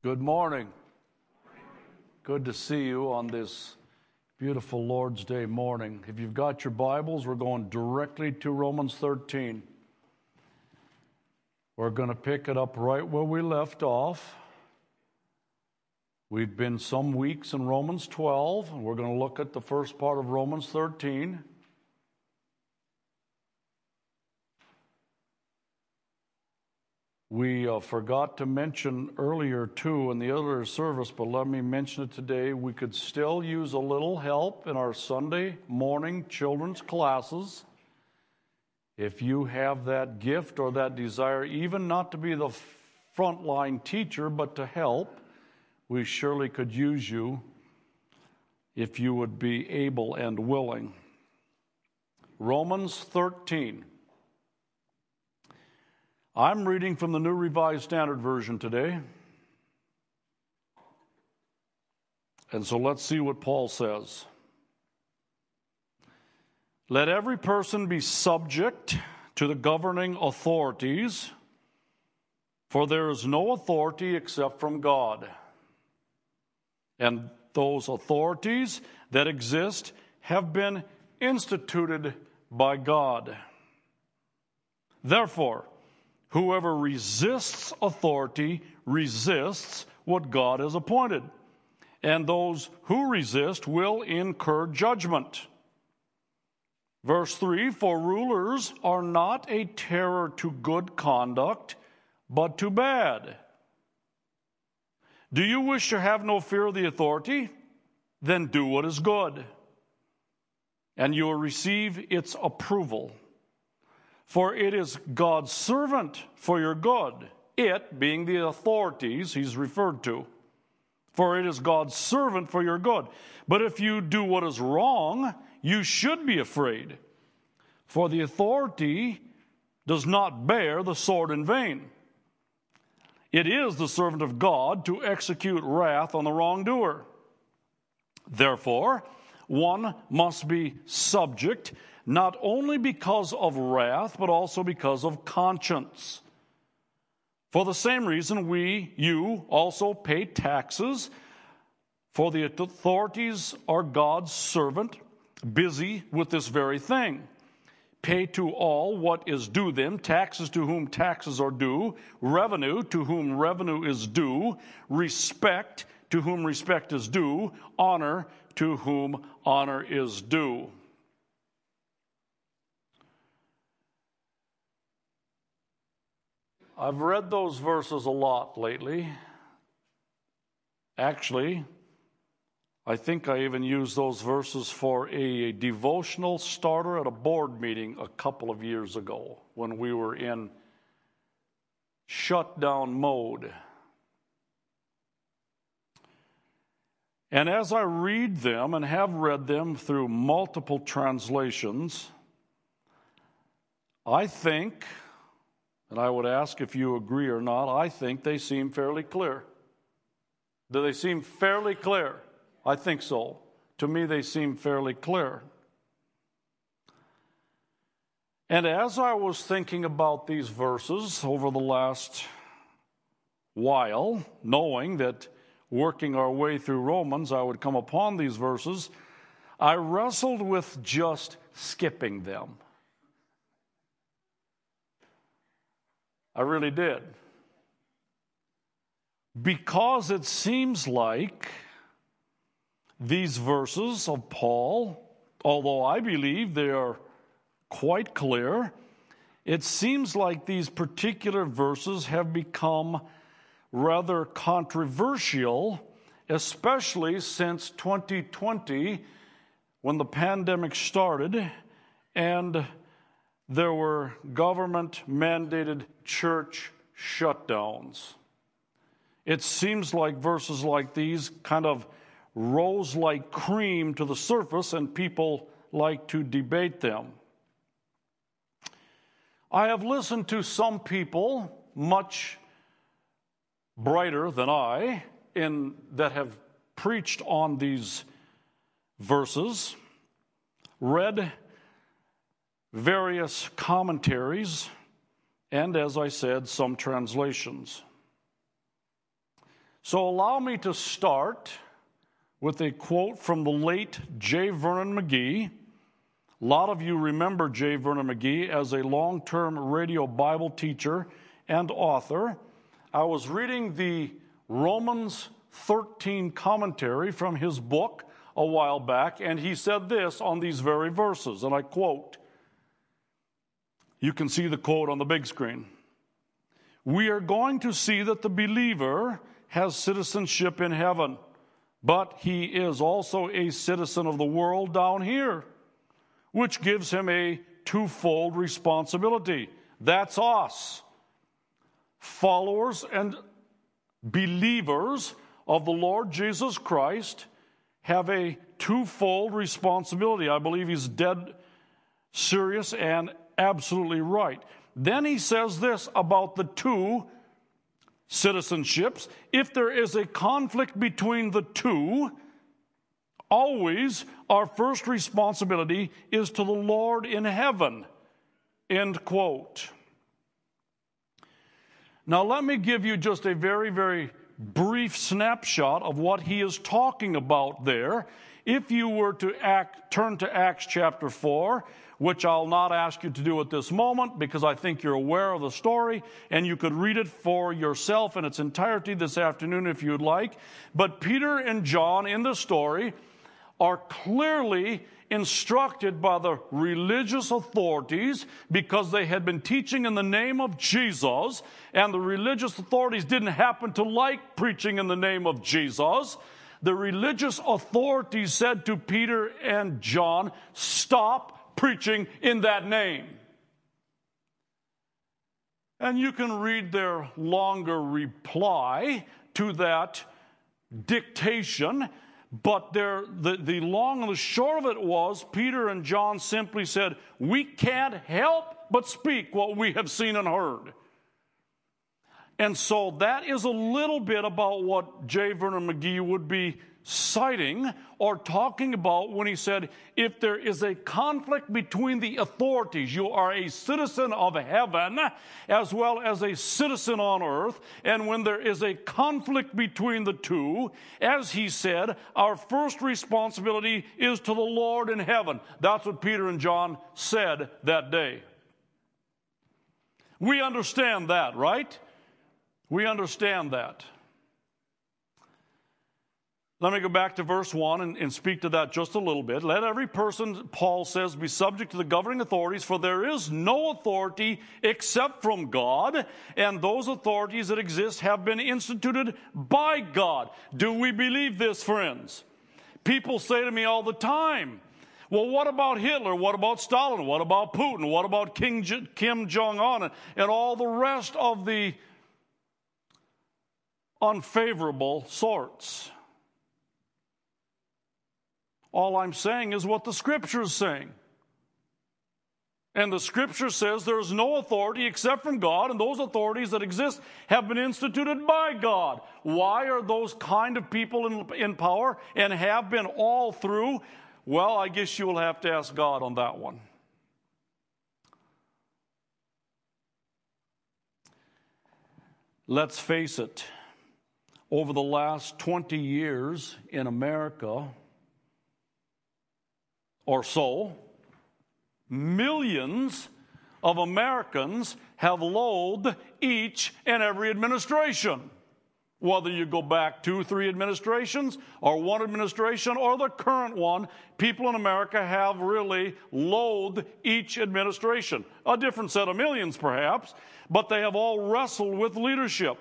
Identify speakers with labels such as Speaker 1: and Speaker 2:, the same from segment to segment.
Speaker 1: Good morning. Good to see you on this beautiful Lord's Day morning. If you've got your Bibles, we're going directly to Romans 13. We're going to pick it up right where we left off. We've been some weeks in Romans 12, and we're going to look at the first part of Romans 13. We forgot to mention earlier, too, in the other service, but let me mention it today. We could still use a little help in our Sunday morning children's classes. If you have that gift or that desire, even not to be the frontline teacher, but to help, we surely could use you if you would be able and willing. Romans 13. I'm reading from the New Revised Standard Version today. And so let's see what Paul says. Let every person be subject to the governing authorities, for there is no authority except from God. And those authorities that exist have been instituted by God. Therefore, whoever resists authority resists what God has appointed, and those who resist will incur judgment. Verse 3, for rulers are not a terror to good conduct, but to bad. Do you wish to have no fear of the authority? Then do what is good, and you will receive its approval. For it is God's servant for your good, it being the authorities he's referred to. For it is God's servant for your good. But if you do what is wrong, you should be afraid. For the authority does not bear the sword in vain. It is the servant of God to execute wrath on the wrongdoer. Therefore, one must be subject, not only because of wrath, but also because of conscience. For the same reason, you also pay taxes, for the authorities are God's servant, busy with this very thing. Pay to all what is due them, taxes to whom taxes are due, revenue to whom revenue is due, respect to whom respect is due, honor to whom honor is due. I've read those verses a lot lately. Actually, I think I even used those verses for a devotional starter at a board meeting a couple of years ago when we were in shutdown mode. And as I read them and have read them through multiple translations, I think, and I would ask if you agree or not, I think they seem fairly clear. Do they seem fairly clear? I think so. To me, they seem fairly clear. And as I was thinking about these verses over the last while, knowing that working our way through Romans, I would come upon these verses, I wrestled with just skipping them. I really did. Because it seems like these verses of Paul, although I believe they are quite clear, it seems like these particular verses have become rather controversial, especially since 2020 when the pandemic started and there were government-mandated church shutdowns. It seems like verses like these kind of rose like cream to the surface, and people like to debate them. I have listened to some people much brighter than I that have preached on these verses, read various commentaries, and as I said, some translations. So allow me to start with a quote from the late J. Vernon McGee. A lot of you remember J. Vernon McGee as a long-term radio Bible teacher and author. I was reading the Romans 13 commentary from his book a while back, and he said this on these very verses, and I quote. You can see the quote on the big screen. We are going to see that the believer has citizenship in heaven, but he is also a citizen of the world down here, which gives him a twofold responsibility. That's us, followers and believers of the Lord Jesus Christ, have a twofold responsibility. I believe he's dead serious and absolutely right. Then he says this about the two citizenships. If there is a conflict between the two, always our first responsibility is to the Lord in heaven. End quote. Now let me give you just a very, very brief snapshot of what he is talking about there. If you were to turn to Acts chapter 4, which I'll not ask you to do at this moment because I think you're aware of the story, and you could read it for yourself in its entirety this afternoon if you'd like. But Peter and John in the story are clearly instructed by the religious authorities because they had been teaching in the name of Jesus, and the religious authorities didn't happen to like preaching in the name of Jesus. The religious authorities said to Peter and John, stop preaching in that name. And you can read their longer reply to that dictation, but the long and the short of it was Peter and John simply said, we can't help but speak what we have seen and heard. And so that is a little bit about what J. Vernon McGee would be citing or talking about when he said, if there is a conflict between the authorities, you are a citizen of heaven as well as a citizen on earth, and when there is a conflict between the two, as he said, our first responsibility is to the Lord in heaven. That's what Peter and John said that day. We understand that, right? We understand that. Let me go back to verse 1 and speak to that just a little bit. Let every person, Paul says, be subject to the governing authorities, for there is no authority except from God, and those authorities that exist have been instituted by God. Do we believe this, friends? People say to me all the time, well, what about Hitler? What about Stalin? What about Putin? What about Kim Jong-un and all the rest of the unfavorable sorts? All I'm saying is what the Scripture is saying. And the Scripture says there is no authority except from God, and those authorities that exist have been instituted by God. Why are those kind of people in power and have been all through? Well, I guess you will have to ask God on that one. Let's face it, over the last 20 years in America, or so, millions of Americans have loathed each and every administration. Whether you go back 2, 3 administrations, or one administration, or the current one, people in America have really loathed each administration. A different set of millions, perhaps, but they have all wrestled with leadership.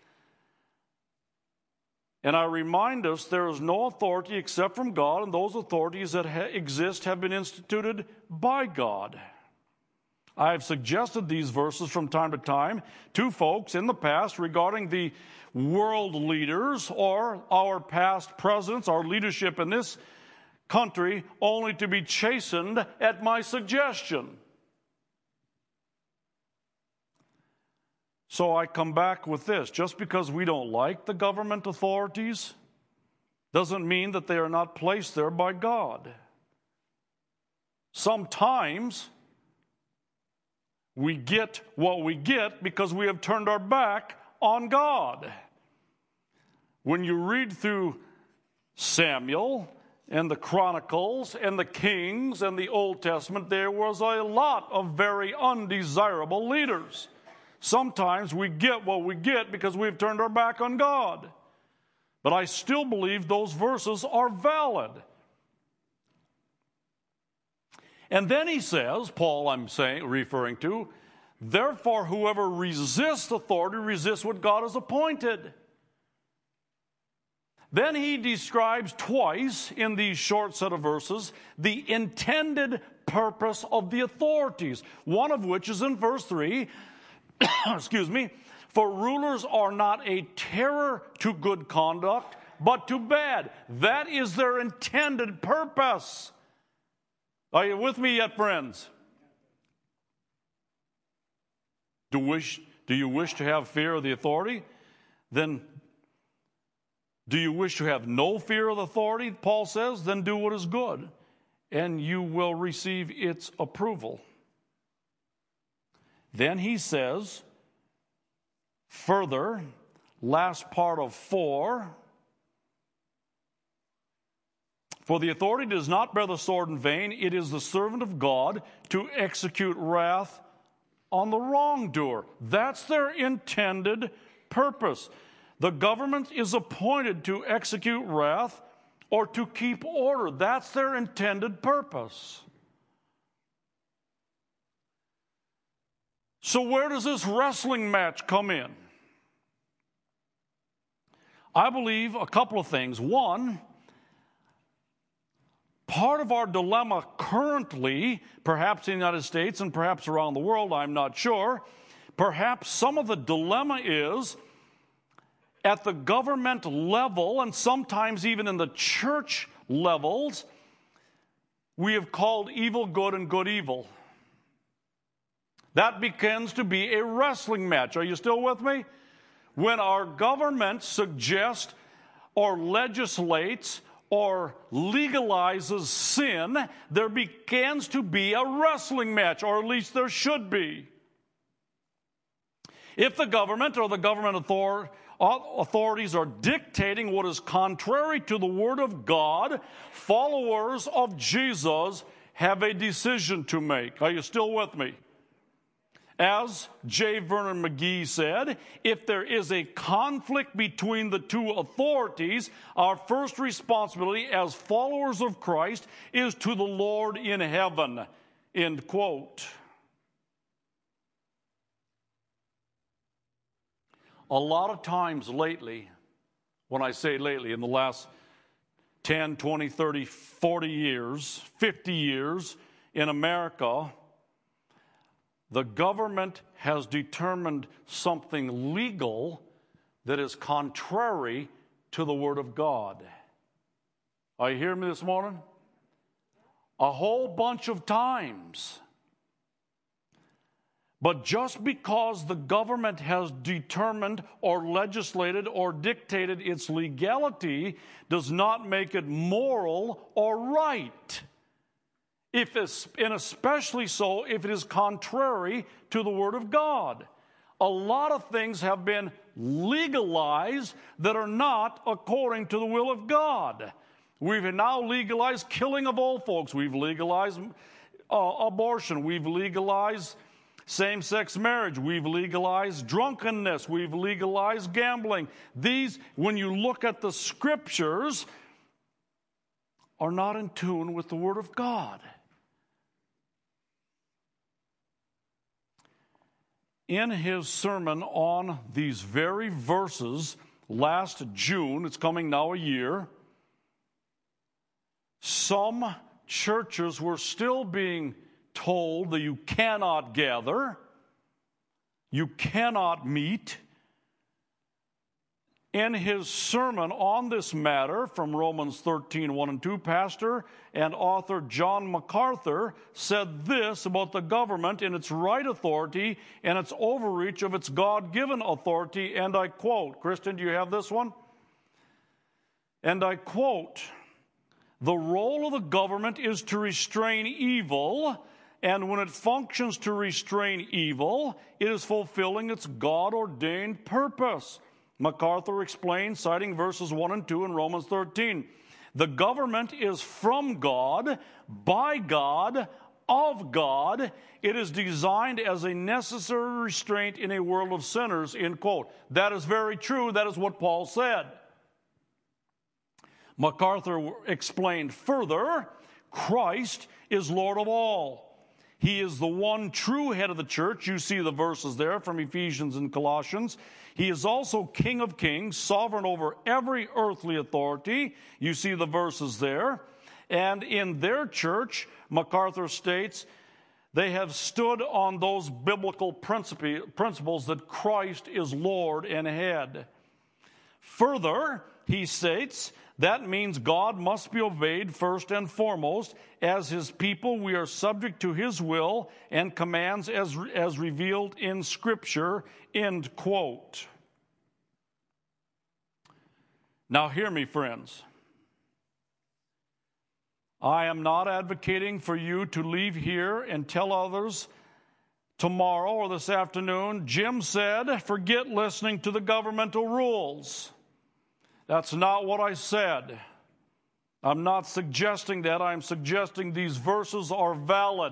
Speaker 1: And I remind us there is no authority except from God, and those authorities that exist have been instituted by God. I have suggested these verses from time to time to folks in the past regarding the world leaders or our past presidents, our leadership in this country, only to be chastened at my suggestion. So I come back with this. Just because we don't like the government authorities doesn't mean that they are not placed there by God. Sometimes we get what we get because we have turned our back on God. When you read through Samuel and the Chronicles and the Kings and the Old Testament, there was a lot of very undesirable leaders. Sometimes we get what we get because we've turned our back on God. But I still believe those verses are valid. And then he says, Paul referring to, therefore whoever resists authority resists what God has appointed. Then he describes twice in these short set of verses the intended purpose of the authorities, one of which is in verse 3, excuse me, for rulers are not a terror to good conduct, but to bad. That is their intended purpose. Are you with me yet, friends? Do you wish to have fear of the authority? Then do you wish to have no fear of the authority? Paul says, then do what is good, and you will receive its approval. Then he says, further, last part of 4, for the authority does not bear the sword in vain. It is the servant of God to execute wrath on the wrongdoer. That's their intended purpose. The government is appointed to execute wrath or to keep order. That's their intended purpose. So where does this wrestling match come in? I believe a couple of things. One, part of our dilemma currently, perhaps in the United States and perhaps around the world, I'm not sure, perhaps some of the dilemma is at the government level and sometimes even in the church levels, we have called evil good and good evil. That begins to be a wrestling match. Are you still with me? When our government suggests or legislates or legalizes sin, there begins to be a wrestling match, or at least there should be. If the government or the government authorities are dictating what is contrary to the Word of God, followers of Jesus have a decision to make. Are you still with me? As J. Vernon McGee said, if there is a conflict between the two authorities, our first responsibility as followers of Christ is to the Lord in heaven. End quote. A lot of times lately, when I say lately, in the last 10, 20, 30, 40 years, 50 years in America, the government has determined something legal that is contrary to the Word of God. Are you hearing me this morning? A whole bunch of times. But just because the government has determined or legislated or dictated its legality does not make it moral or right. And especially so if it is contrary to the Word of God. A lot of things have been legalized that are not according to the will of God. We've now legalized killing of old folks. We've legalized abortion. We've legalized same-sex marriage. We've legalized drunkenness. We've legalized gambling. These, when you look at the Scriptures, are not in tune with the Word of God. In his sermon on these very verses last June, it's coming now a year, some churches were still being told that you cannot gather, you cannot meet. In his sermon on this matter from Romans 13, 1 and 2, pastor and author John MacArthur said this about the government in its right authority and its overreach of its God-given authority, and I quote, Kristen, do you have this one? And I quote, "The role of the government is to restrain evil, and when it functions to restrain evil, it is fulfilling its God-ordained purpose. MacArthur explained, citing verses 1 and 2 in Romans 13, the government is from God, by God, of God. It is designed as a necessary restraint in a world of sinners, end quote. That is very true. That is what Paul said. MacArthur explained further, Christ is Lord of all. He is the one true head of the church. You see the verses there from Ephesians and Colossians. He is also King of kings, sovereign over every earthly authority. You see the verses there. And in their church, MacArthur states, they have stood on those biblical principles that Christ is Lord and head. Further, he states, that means God must be obeyed first and foremost. As his people, we are subject to his will and commands as revealed in Scripture, end quote. Now hear me, friends. I am not advocating for you to leave here and tell others tomorrow or this afternoon, Jim said, forget listening to the governmental rules. That's not what I said. I'm not suggesting that. I'm suggesting these verses are valid.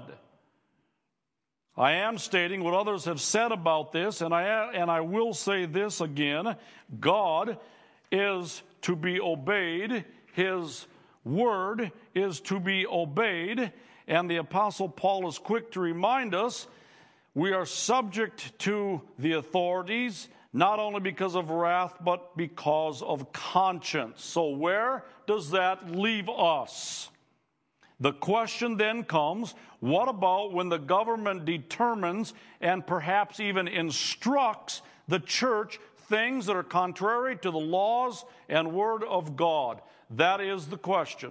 Speaker 1: I am stating what others have said about this, and I will say this again. God is to be obeyed. His word is to be obeyed. And the Apostle Paul is quick to remind us we are subject to the authorities, not only because of wrath, but because of conscience. So where does that leave us? The question then comes, what about when the government determines and perhaps even instructs the church things that are contrary to the laws and word of God? That is the question.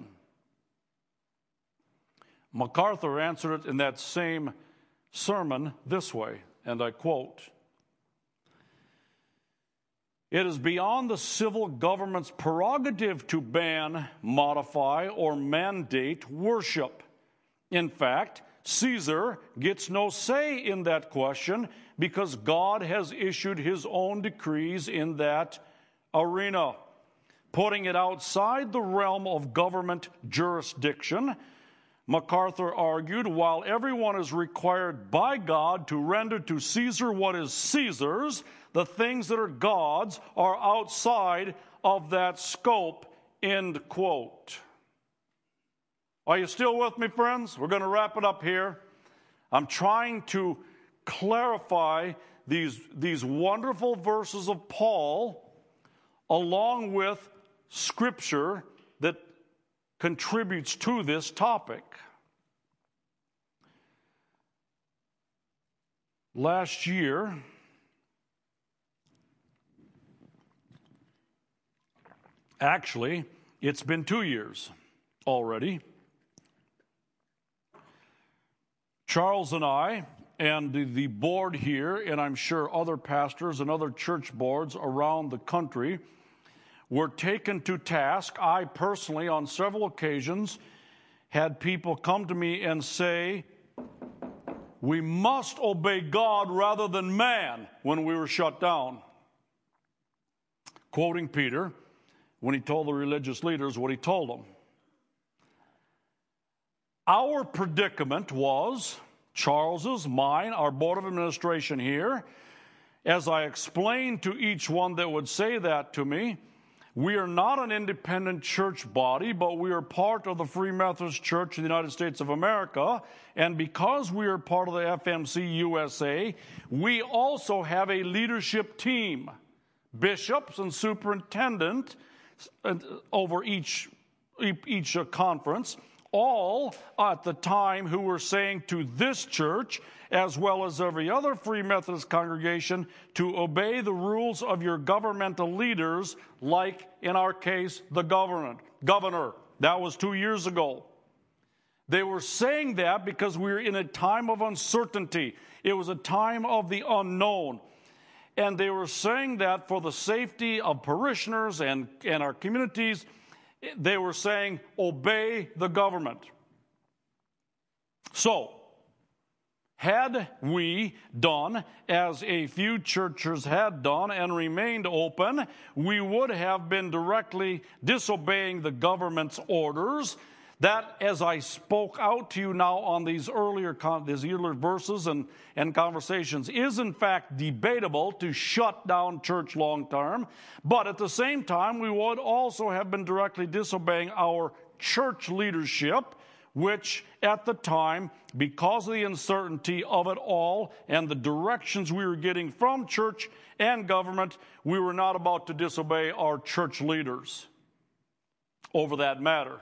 Speaker 1: MacArthur answered it in that same sermon this way, and I quote, it is beyond the civil government's prerogative to ban, modify, or mandate worship. In fact, Caesar gets no say in that question because God has issued his own decrees in that arena. Putting it outside the realm of government jurisdiction, MacArthur argued, while everyone is required by God to render to Caesar what is Caesar's, the things that are God's are outside of that scope, end quote. Are you still with me, friends? We're going to wrap it up here. I'm trying to clarify these wonderful verses of Paul along with Scripture that contributes to this topic. Last year, actually, it's been 2 years already. Charles and I and the board here, and I'm sure other pastors and other church boards around the country, were taken to task. I personally, on several occasions, had people come to me and say, we must obey God rather than man when we were shut down. Quoting Peter, when he told the religious leaders what he told them. Our predicament was, Charles's, mine, our board of administration here, as I explained to each one that would say that to me, we are not an independent church body, but we are part of the Free Methodist Church in the United States of America. And because we are part of the FMC USA, we also have a leadership team, bishops and superintendent over each conference, all at the time who were saying to this church, as well as every other Free Methodist congregation, to obey the rules of your governmental leaders, like, in our case, the governor. That was 2 years ago. They were saying that because we were in a time of uncertainty. It was a time of the unknown. And they were saying that for the safety of parishioners and our communities, they were saying, obey the government. So, Had we done as a few churches had done and remained open, we would have been directly disobeying the government's orders. That, as I spoke out to you now on these earlier verses and conversations, is in fact debatable to shut down church long term. But at the same time, we would also have been directly disobeying our church leadership, which at the time, because of the uncertainty of it all and the directions we were getting from church and government, we were not about to disobey our church leaders over that matter.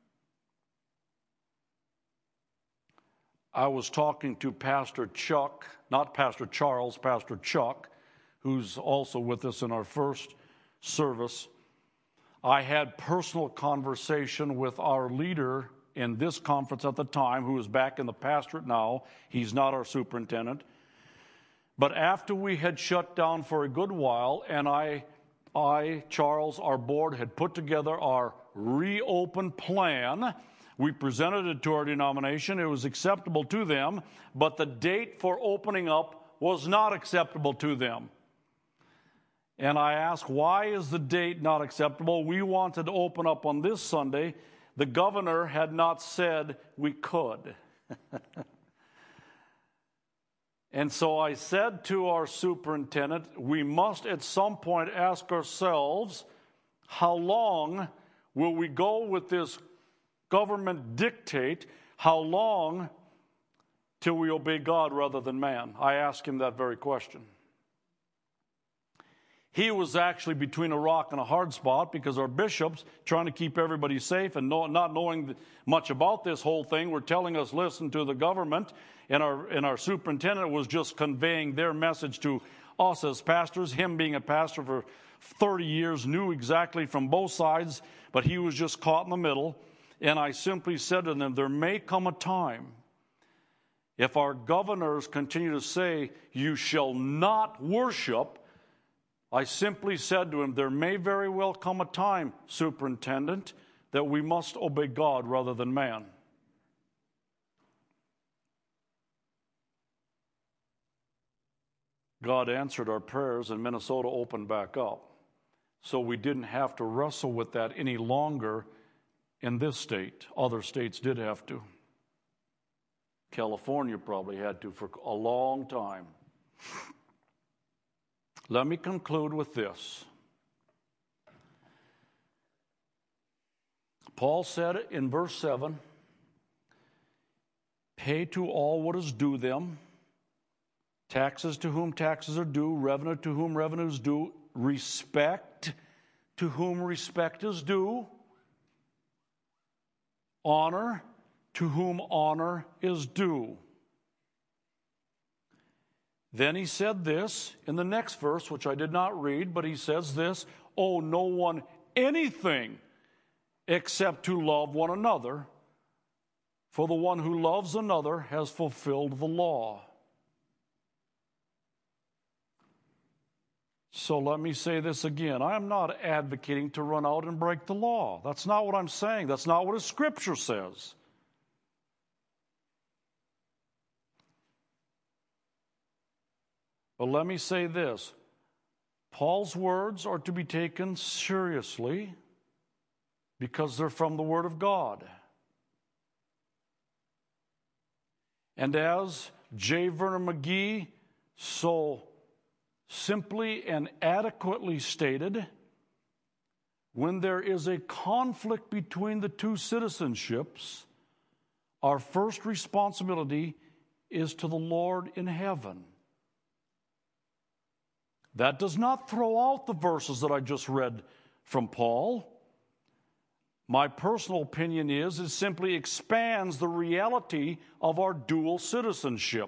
Speaker 1: I was talking to Pastor Chuck, not Pastor Charles, Pastor Chuck, who's also with us in our first service. I had personal conversation with our leader in this conference at the time, who is back in the pastorate now. He's not our superintendent. But after we had shut down for a good while, and I, Charles, our board, had put together our reopen plan, we presented it to our denomination. It was acceptable to them, but the date for opening up was not acceptable to them. And I asked, why is the date not acceptable? We wanted to open up on this Sunday. The governor had not said we could. And so I said to our superintendent, we must at some point ask ourselves, how long will we go with this government dictate? How long till we obey God rather than man? I asked him that very question. He was actually between a rock and a hard spot, because our bishops, trying to keep everybody safe and not knowing much about this whole thing, were telling us, listen to the government, and our superintendent was just conveying their message to us as pastors. Him being a pastor for 30 years, knew exactly from both sides, but he was just caught in the middle. And I simply said to them, there may come a time, if our governors continue to say, you shall not worship, I simply said to him, there may very well come a time, superintendent, that we must obey God rather than man. God answered our prayers, and Minnesota opened back up. So we didn't have to wrestle with that any longer in this state. Other states did have to. California probably had to for a long time. Let me conclude with this. Paul said in verse 7, pay to all what is due them, taxes to whom taxes are due, revenue to whom revenue is due, respect to whom respect is due, honor to whom honor is due. Then he said this in the next verse, which I did not read, but he says this, owe no one anything except to love one another, for the one who loves another has fulfilled the law. So let me say this again. I am not advocating to run out and break the law. That's not what I'm saying. That's not what the Scripture says. But let me say this. Paul's words are to be taken seriously because they're from the Word of God. And as J. Vernon McGee so simply and adequately stated, when there is a conflict between the two citizenships, our first responsibility is to the Lord in heaven. That does not throw out the verses that I just read from Paul. My personal opinion is it simply expands the reality of our dual citizenship.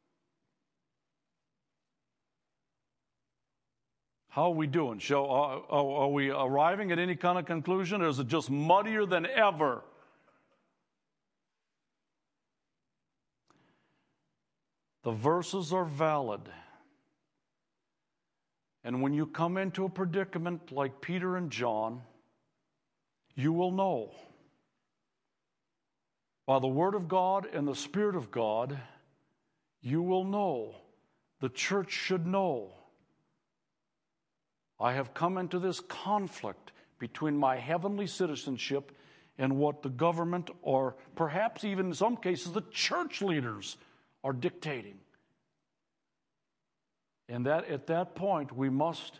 Speaker 1: How are we doing? Are we arriving at any kind of conclusion, or is it just muddier than ever? The verses are valid. And when you come into a predicament like Peter and John, you will know by the Word of God and the Spirit of God, you will know, the church should know, I have come into this conflict between my heavenly citizenship and what the government, or perhaps even in some cases the church leaders, are dictating. And that at that point we must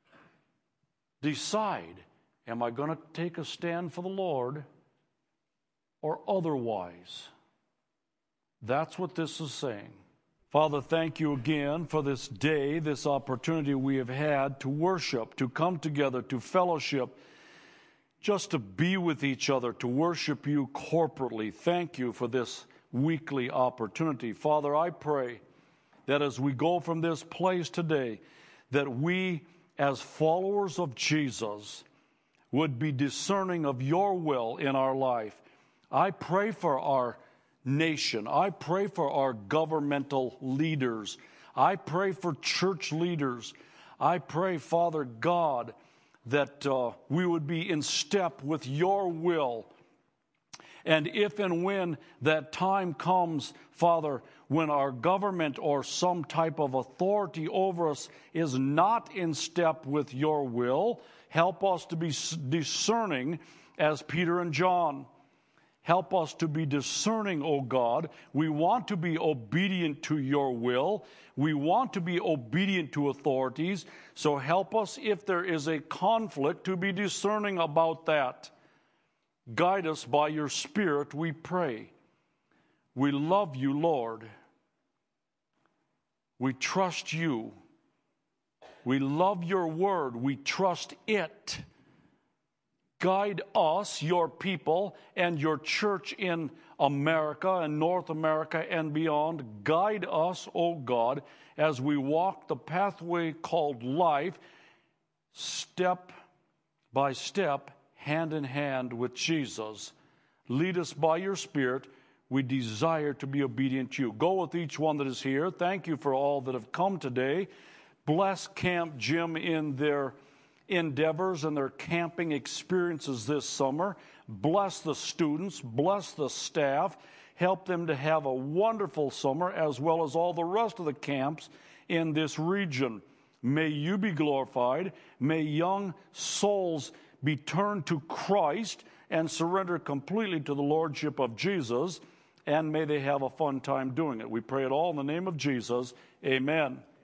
Speaker 1: decide, am I going to take a stand for the Lord or otherwise? That's what this is saying. Father, thank you again for this day, this opportunity we have had to worship, to come together, to fellowship, just to be with each other, to worship you corporately. Thank you for this weekly opportunity. Father, I pray that as we go from this place today, that we as followers of Jesus would be discerning of your will in our life. I pray for our nation. I pray for our governmental leaders. I pray for church leaders. I pray, Father God, that we would be in step with your will. And if and when that time comes, Father, when our government or some type of authority over us is not in step with your will, help us to be discerning as Peter and John. Help us to be discerning, O God. We want to be obedient to your will. We want to be obedient to authorities. So help us, if there is a conflict, to be discerning about that. Guide us by your Spirit, we pray. We love you, Lord. We trust you. We love your word. We trust it. Guide us, your people, and your church in America and North America and beyond. Guide us, O God, as we walk the pathway called life, step by step, hand in hand with Jesus. Lead us by your Spirit. We desire to be obedient to you. Go with each one that is here. Thank you for all that have come today. Bless Camp Jim in their endeavors and their camping experiences this summer. Bless the students, bless the staff, help them to have a wonderful summer as well as all the rest of the camps in this region. May you be glorified. May young souls be turned to Christ and surrender completely to the Lordship of Jesus, and may they have a fun time doing it. We pray it all in the name of Jesus. Amen.